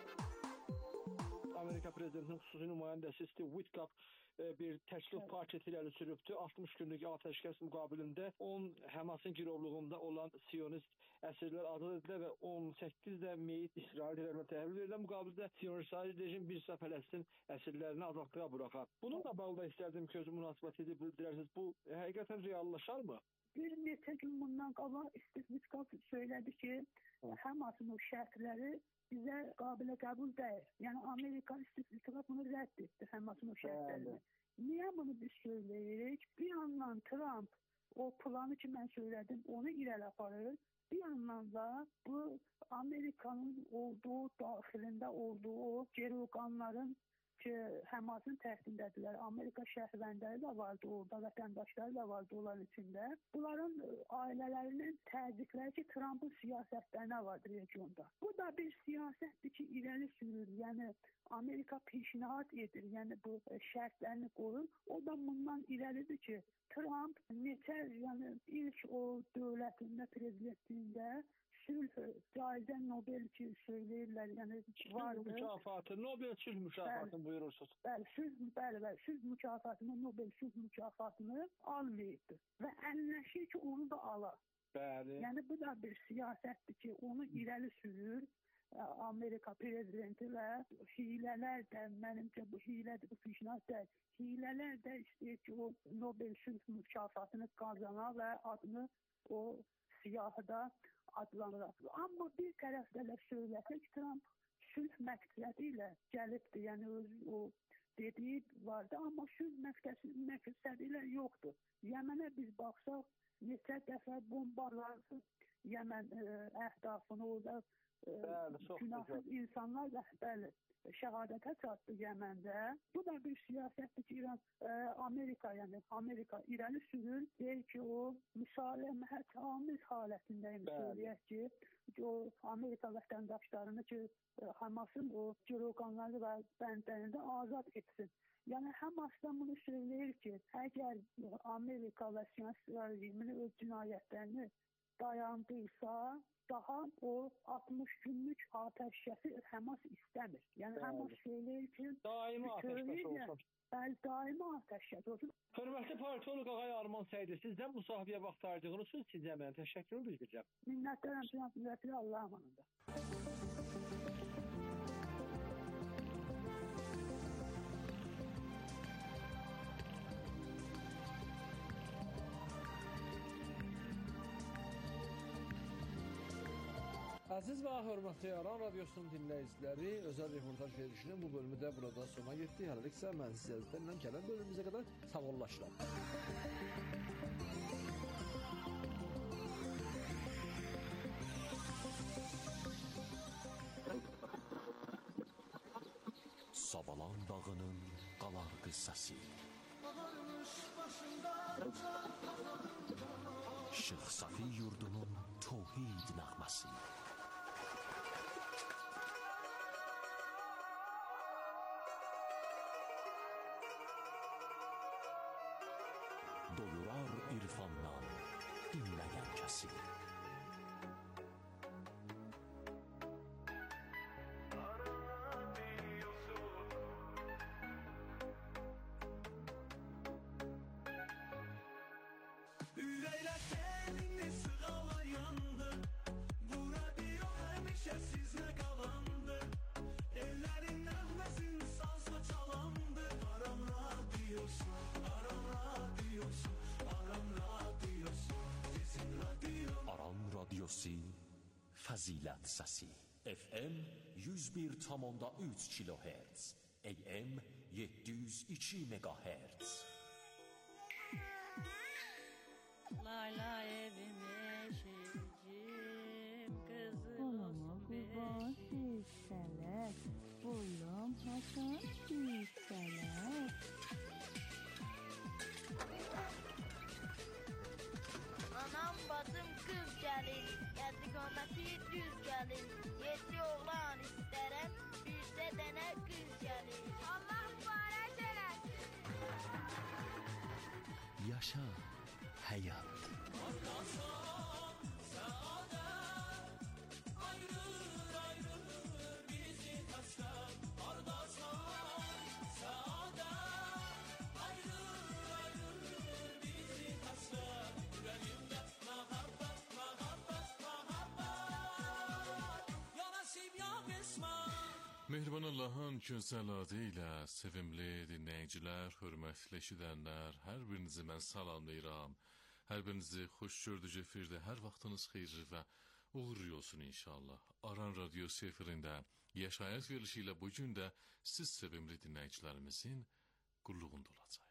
Amerika prezidentinin xüsusi nümayəndəsi Steve Witkoff bir təklif paketi irəli sürübdü. altmış günlük atəşkəs müqabilində on Həmasın girovluğunda olan Siyonist əsirlər azad edilir və on səkkiz də meyit İsrail tərəfindən təhvil verilir. Müqabilində Siyonist rejim bir sıra Fələstin əsirlərini azadlığa buraxar. Bununla bağlı da istərdim ki, öz münasibəti bildirərsiniz. Bu həqiqətən reallaşarmı? Bir neçə gün bundan qabaq Steve Witkoff söylədi ki, Həmasın o şərtləri bizə qabilə qəbul deyil. Yəni Amerika Steve bunu rədd etdi, Həmasın o şərtlərini. Niyə bunu biz söyləyirik? Bir yandan Trump o planı ki mən söylədim, onu irəli aparır. Bir yandan da bu Amerikanın olduğu, daxilində olduğu o geroqanların ki, Həmasın təhdidindədirlər. Amerika şəhərləri də vardı orada, vətəndaşları da vardı onların içində. Bunların ailələrinin təzyiqləri ki, Trump'ın siyasətlərinə vardı regionda. Bu da bir siyasətdir ki, irəli sürür. Yəni Amerika pişnahət edir, yəni bu şərtlərini qoyur. O da bundan irəlidir ki, Trump neçə, yəni ilk o dövlətində, prezidentliyində sülh, caizə Nobel ki söyləyirlər, yəni vardı. Sülh mükafatı, Nobel sülh mükafatını buyurursunuz. Bəli, sülh, bəli, bəli, sülh mükafatını, Nobel sülh mükafatını almayıbdır və əlləşir ki, onu da ala. Bəli. Yəni bu da bir siyasətdir ki, onu irəli sürür. Amerika prezidenti və hilələr də, mənimcə bu hilədir, bu pişnahət deyil. Hilələr də istəyir ki, o Nobel sülh mükafatını qazana və adını o siyahıda adlanıraq. Amma bir tərəfdə də söyləsir ki, Trump sülh məqsədi ilə gəlibdir, yəni öz o dediyi vardı, amma sülh məqsədi ilə yoxdur. Yəmənə biz baxsaq, neçə dəfə bombalardı Yəmən əhdafını orada günahsız insanlar da bəli, şəhadətə çatdı Yəməndə. Bu da bir siyasətdir ki, İran, Amerika, yəni Amerika irəli sürür, deyir ki, o müsaləmət amiz halətindəyim söyləyək ki, o Amerika vətəndaşlarını ki, Hamasın o giroqanları və bəndlərində azad etsin. Yəni Hamasdan bunu söyləyir ki, əgər Amerika və siyasi rejimini öz cinayətlərini dayandıysa, daha o altmış günlük atəşkəsi Həmas istəmir. Yəni Həmas söyləyir ki, daimi atəşkəs olsun. Bəli, daimi atəşkəs olsun. Hörmətli politoloq Ağay Arman Səyidi, sizdən bu sahəyə vaxt ayırdığınız üçün sizə mən təşəkkür bildirirəm. Minnətdaram, cənab müvəkkil, Allah'a əmanət. Əziz və hörmətli Aran Radiosunun dinləyiciləri, özəl reportaj verişinin bu bölümü də burada sona getdi. Hələlik isə mən sizlərlə gələn bölümümüzə qədər sağollaşıram. Savalan dağının qalar qıssası. Şeyx Safi yurdunun tövhid nəğməsi. Doyurar irfandan dinləyən kəsi. Fəzilət səsi F M yüz bir tam onda üç kilohertz, A M yeddi yüz iki megahertz. Lay lay evim eşicim, kızım olsun beşim. Sələt, boyum hasan sələt. Anam bacım kız gəlir, qədiqaməti düz gəlir. Yeddi oğlan istərəm, bircə dənə qız gəlir. Allah mübarək eləsin. Yaşa, həyat. Ardasan, səadət, ayrılır, ayrılır bizi təslim. Ardasan, Mehriban Allah'ın gözəl adı ilə sevimli dinləyicilər, hörmətli eşidənlər, hər birinizi mən salamlayıram. Hər birinizi xoş gördük efirdə, hər vaxtınız xeyirli və uğurlu olsun inşallah. Aran Radiosu efirində yaşayış verilişi ilə bugün də siz sevimli dinləyicilərimizin qulluğunda olacaq.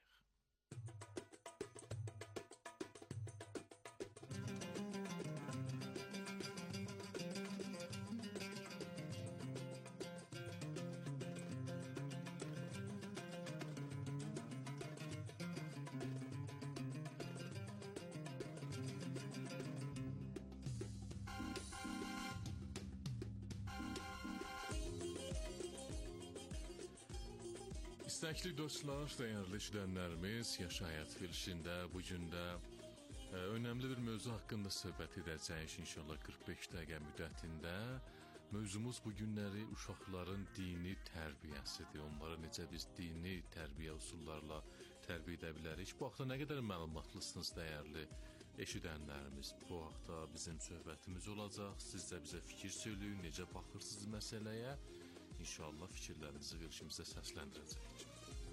İstəkli dostlar, dəyərli işlənlərimiz, yaşayat verilişində bugün də e, önəmli bir mövzu haqqında söhbət edəcəyik inşallah qırx beş dəqiqə müddətində. Mövzumuz bu günləri uşaqların dini tərbiyəsidir. Onlara necə biz dini tərbiyə üsullarla tərbiyə edə bilərik. Bu haqda nə qədər məlumatlısınız dəyərli eşidənlərimiz. Bu haqda bizim söhbətimiz olacaq. Siz də bizə fikir söyləyin, necə baxırsınız məsələyə. İnşallah fikirlərinizi verilişimizdə səsləndirəcəyik.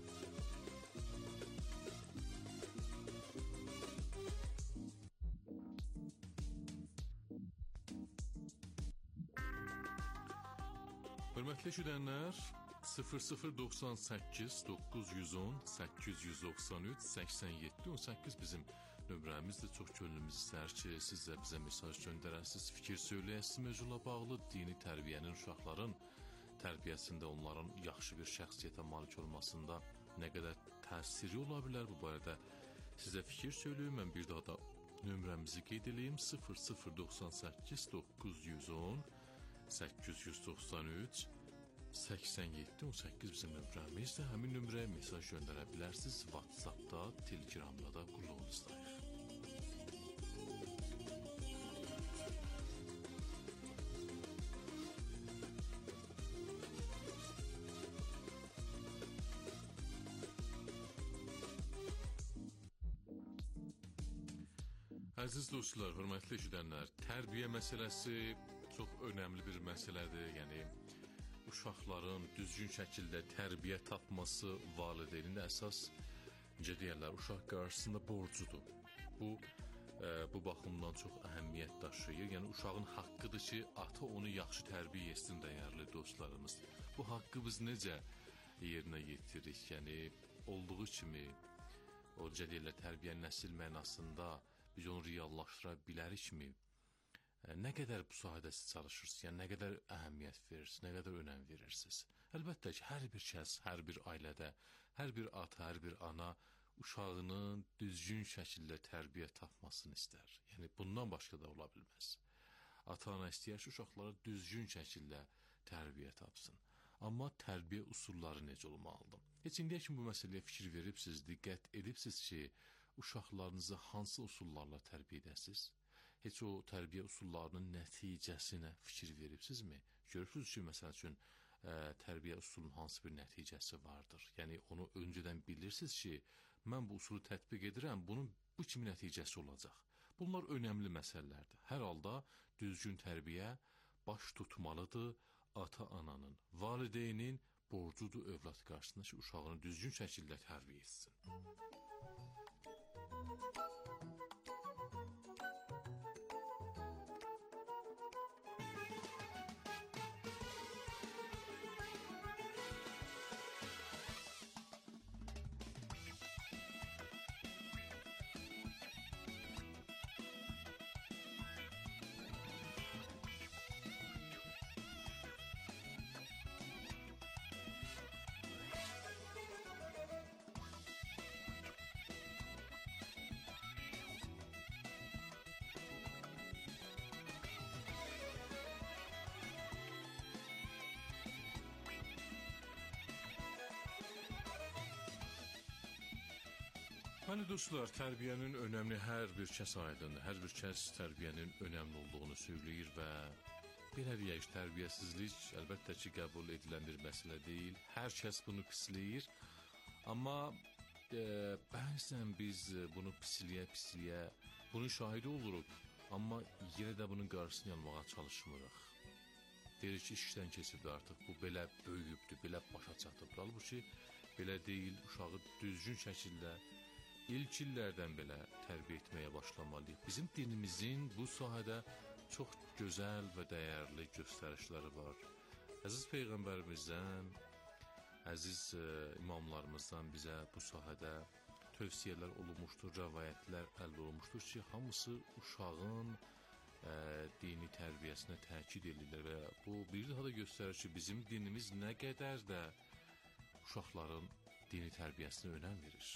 Hörmətli eşidənlər, sıfır sıfır doxsan səkkiz doqquz yüz on səkkiz yüz doxsan üç səksən yeddi on səkkiz bizim nömrəmizdir. Çox könlümüz istər ki, siz də bizə mesaj göndərəsiniz, fikir söyləyəsiniz mövzula bağlı dini tərbiyənin uşaqların tərbiyəsində onların yaxşı bir şəxsiyyətə malik olmasında nə qədər təsiri ola bilər bu barədə sizə fikir söyləyim. Mən bir daha da nömrəmizi qeyd edeyim. sıfır sıfır doxsan səkkiz doqquz yüz on səkkiz yüz doxsan üç səksən yeddi on səkkiz bizim nömrəmizdir. Həmin nömrəyə mesaj göndərə bilərsiniz. WhatsAppda, Telegramda da qulluğunuzdayıq. Əziz dostlar, hörmətli eşidənlər, tərbiyə məsələsi çox önəmli bir məsələdir. Yəni, uşaqların düzgün şəkildə tərbiyə tapması valideynin əsas, necə deyərlər, uşaq qarşısında borcudur. Bu, e, bu baxımdan çox əhəmiyyət daşıyır. Yəni, uşağın haqqıdır ki, ata onu yaxşı tərbiyə etsin, dəyərli dostlarımız. Bu haqqı biz necə yerinə yetiririk? Yəni, olduğu kimi, o necə deyərlər, tərbiyə nəsil mənasında biz onu reallaşdıra bilərikmi? Nə qədər bu sahədə siz çalışırsınız? Yəni, nə qədər əhəmiyyət verirsiniz, nə qədər önəm verirsiniz? Əlbəttə ki, hər bir kəs, hər bir ailədə, hər bir ata, hər bir ana uşağının düzgün şəkildə tərbiyə tapmasını istər. Yəni, bundan başqa da ola bilməz. Ata-ana istəyər ki, uşaqlara düzgün şəkildə tərbiyə tapsın. Amma tərbiyə usulları necə olmalıdır? Heç indiyə kimi bu məsələyə fikir veribsiz, diqqət edibsiz ki, uşaqlarınızı hansı usullarla tərbiyə edəsiniz? Heç o tərbiyə usullarının nəticəsinə fikir veribsizmi? Görürsünüz ki, məsəl üçün, ə, tərbiyə usulunun hansı bir nəticəsi vardır? Yəni, onu öncədən bilirsiniz ki, mən bu usulu tətbiq edirəm, bunun bu kimi nəticəsi olacaq. Bunlar önəmli məsələlərdir. Hər halda düzgün tərbiyə baş tutmalıdır ata-ananın, valideynin borcudur övlad qarşısında ki, uşağını düzgün şəkildə tərbiyə etsin. Hani dostlar, tərbiyənin önəmli hər bir kəs aydındır. Hər bir kəs tərbiyənin önəmli olduğunu söyləyir və belə deyək, tərbiyəsizlik əlbəttə ki, qəbul edilən bir məsələ deyil. Hər kəs bunu pisləyir. Amma e, bəzən biz bunu pisliyə-pisliyə, bunun şahidi oluruq. Amma yenə də bunun qarşısını almağa çalışmırıq. Deyir ki, işdən keçibdi artıq, bu belə böyüyübdür, belə başa çatıbdır. Halbuki belə deyil, uşağı düzgün şəkildə ilk illərdən belə tərbiyə etməyə başlamalıyıq. Bizim dinimizin bu sahədə çox gözəl və dəyərli göstərişləri var. Əziz Peyğəmbərimizdən, əziz ə, imamlarımızdan bizə bu sahədə tövsiyələr olunmuşdur, rəvayətlər əldə olunmuşdur ki, hamısı uşağın ə, dini tərbiyəsinə təkid edirlər və bu bir daha da göstərir ki, bizim dinimiz nə qədər də uşaqların dini tərbiyəsinə önəm verir.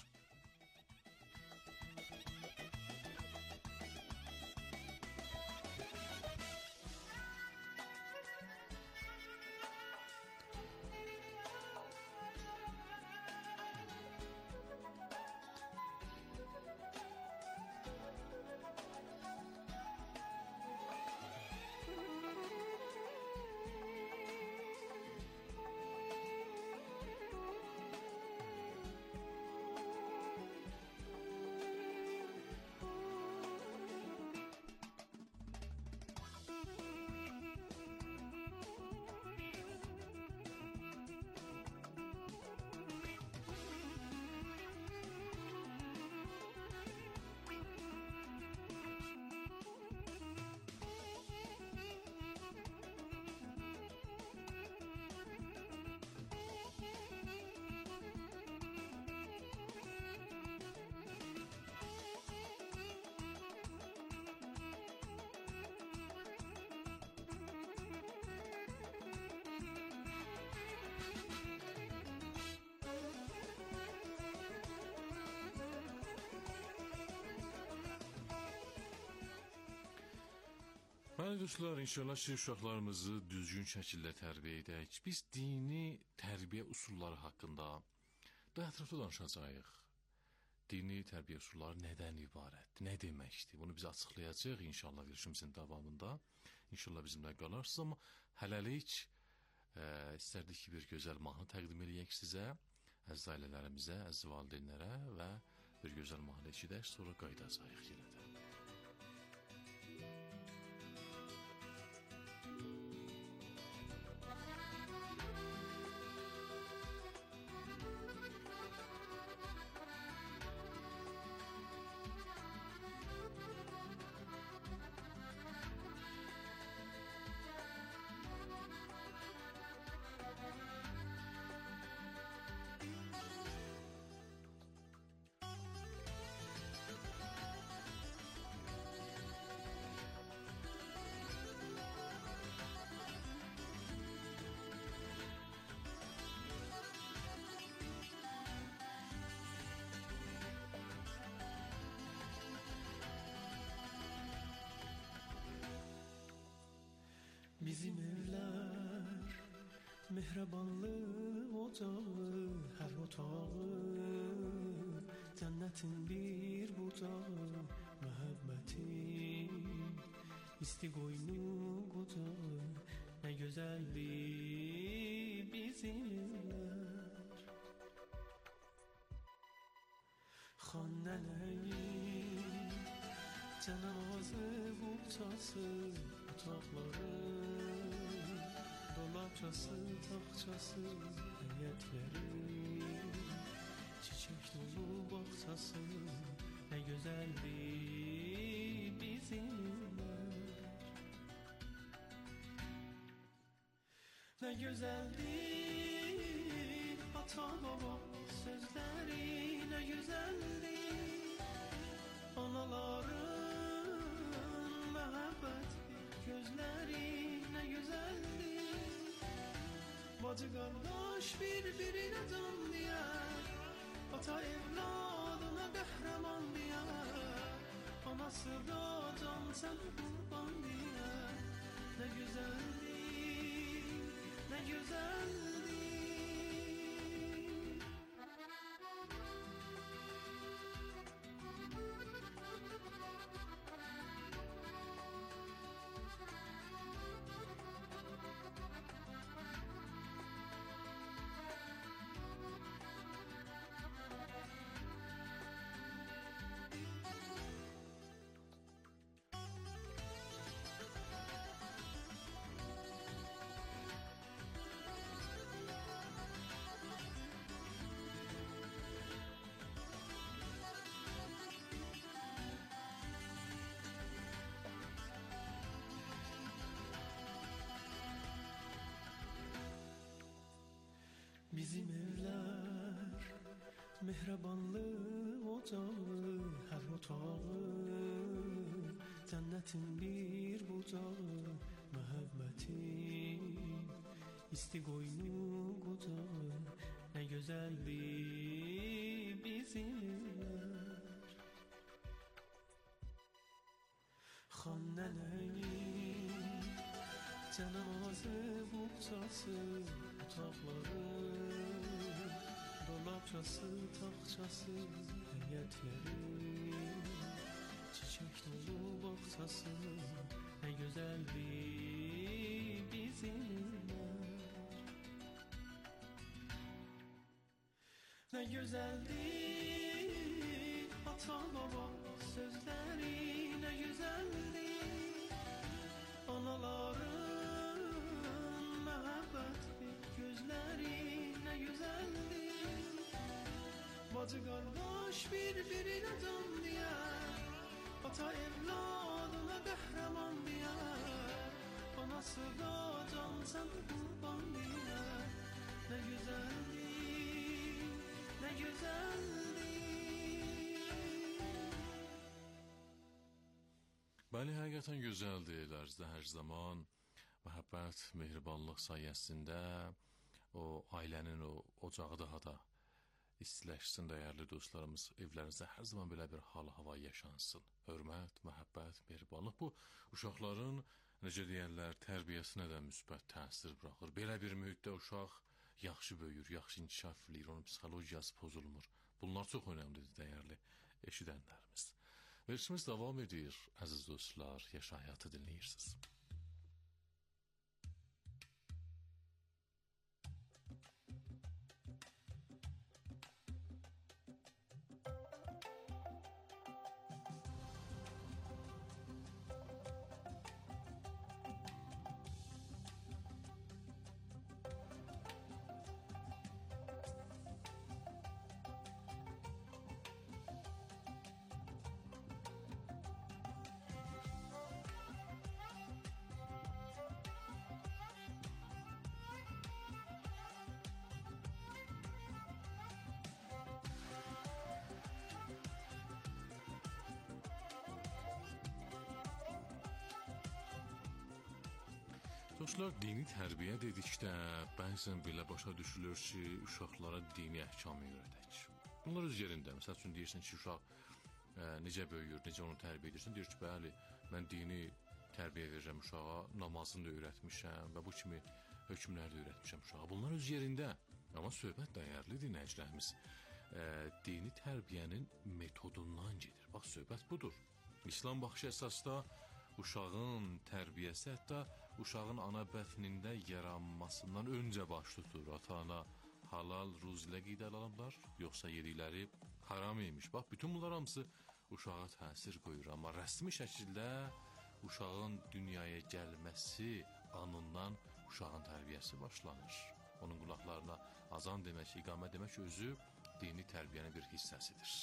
Mənim dostlar, inşallah ki, uşaqlarımızı düzgün şəkildə tərbiyə edək. Biz dini tərbiyə usulları haqqında daha ətraflı danışacağıq. Dini tərbiyə usulları nədən ibarətdir, nə deməkdir? Bunu biz açıqlayacağıq inşallah verilişimizin davamında. İnşallah bizimlə qalarsınız, amma hələlik e, istərdik ki, bir gözəl mahnı təqdim edək sizə, əziz ailələrimizə, əziz valideynlərə və bir gözəl mahnı eşidək, sonra qayıdacağıq yenə də. Bizim evler mehribanlı ocağı, her otağı cennetin bir bucağı, muhabbetin isti koynu kocağı, ne güzeldi bizim evler. Xannələyin cənazı buğçası, otaqları, dolapçası, taxçası, həyətləri, çiçək dolu bağçası, nə gözəldi bizim evlər. Nə gözəldi ata baba sözləri, nə gözəldi anaların məhəbbət gözləri, nə gözəldi bacı qardaş bir-birinə can deyər, ata evladına qəhrəman deyər, anası da can sənə qurban deyər. Nə gözəldi, nə gözəldi. Mehribanlık ocağı her otağı, cennetin bir bucağı, mühabbetin isti qoynu qocağı, ne güzeldir bizimler. Xan nənənin cənazə buğçası, otaqları, dolapçası, taxçası, həyətləri, çiçək dolu bağçası, nə gözəldir bizimlər. Nə gözəldir ata baba sözləri, nə gözəldir anaların məhəbbətli gözləri, nə gözəldir bacı qardaş bir-birinə can deyər, ata evladına qəhrəman deyər, anası da can sənə qurban deyər. Nə gözəldir, nə gözəldir. Bəli, həqiqətən gözəldir Lərzdə hər zaman. Məhəbbət, mehribanlıq sayəsində o ailənin o ocağı daha da istiləşsin, dəyərli dostlarımız. Evlərinizdə hər zaman belə bir hal-hava yaşansın. Hörmət, məhəbbət, mehribanlıq bu uşaqların, necə deyərlər, tərbiyəsinə də müsbət təsir buraxır. Belə bir mühitdə uşaq yaxşı böyür, yaxşı inkişaf edir, onun psixologiyası pozulmur. Bunlar çox önəmlidir, dəyərli eşidənlərimiz. Versimiz davam edir, əziz dostlar, Yaşa Həyatı dinləyirsiniz. Dostlar, dini tərbiyə dedikdə bəzən belə başa düşülür ki, uşaqlara dini əhkamı öyrədək. Bunlar öz yerində. Məsəl üçün deyirsən ki, uşaq ə, necə böyüyür, necə onu tərbiyə edirsən. Deyir ki, bəli, mən dini tərbiyə verirəm uşağa, namazını da öyrətmişəm və bu kimi hökmləri də öyrətmişəm uşağa. Bunlar öz yerində. Amma söhbət dəyərli dinləyicilərimiz. Ə, dini tərbiyənin metodundan gedir. Bax, söhbət budur. İslam baxışı əsasda uşağın tərbiyəsi hətta uşağın ana bətnində yaranmasından öncə baş tutur. Ata-ana halal ruzilə qidalanırlar, yoxsa yedikləri haram imiş. Bax, bütün bunlar hamısı uşağa təsir qoyur. Amma rəsmi şəkildə uşağın dünyaya gəlməsi anından uşağın tərbiyəsi başlanır. Onun qulaqlarına azan demək, iqamə demək özü dini tərbiyənin bir hissəsidir.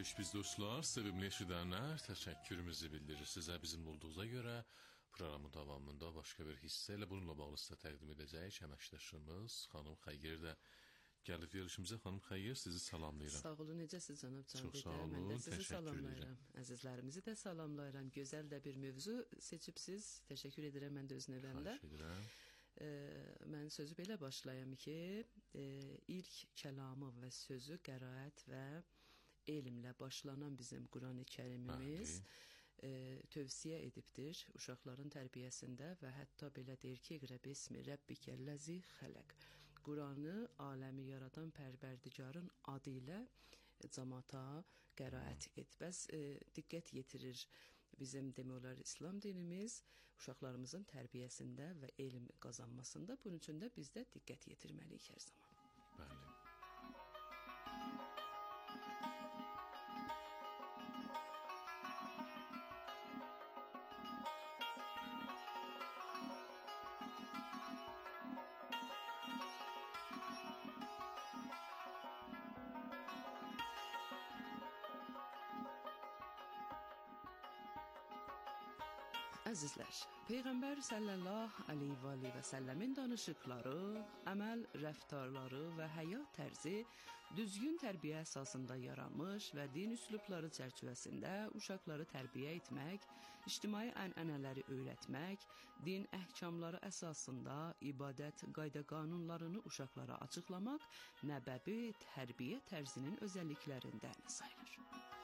edirik biz dostlar, sevimli eşidənlər, təşəkkürümüzü bildirir sizə bizim olduğunuza görə. Programın davamında başqa bir hissə ilə bununla bağlı sizə təqdim edəcəyik. Əməkdaşımız xanım Xəyyər də gəlib verilişimizə. Xanım Xəyyər, sizi salamlayıram. Sağ olun, necəsiz cənab Cavidə? Çox sağ olun, mən də sizi təşəkkür salamlayıram. Əzizlərimizi də salamlayıram. Gözəl də bir mövzu seçibsiz. Təşəkkür edirəm mən də öz növbəmdə. Xahiş edirəm. E, mən sözü belə başlayam ki, e, ilk kəlamı və sözü qəraət və elmlə başlanan bizim Qurani Kərimimiz e, tövsiyə edibdir uşaqların tərbiyəsində və hətta belə deyir ki, İqra bismi Rabbikəl-ləzi xələq. Quranı aləmi yaradan Pərverdigarın adı ilə cəmaata qəraət et. Bəs e, diqqət yetirir bizim demək olar İslam dinimiz uşaqlarımızın tərbiyəsində və elm qazanmasında. Bunun üçün də biz də diqqət yetirməliyik hər zaman. Bəli. Əzizlər, Peyğəmbər sallallahu aleyhi və səlləmin danışıqları, əməl rəftarları və həyat tərzi düzgün tərbiyə əsasında yaranmış və din üslubları çərçivəsində uşaqları tərbiyə etmək, ictimai ənənələri öyrətmək, din əhkamları əsasında ibadət qayda-qanunlarını uşaqlara açıqlamaq nəbəvi tərbiyə tərzinin özəlliklərindən sayılır.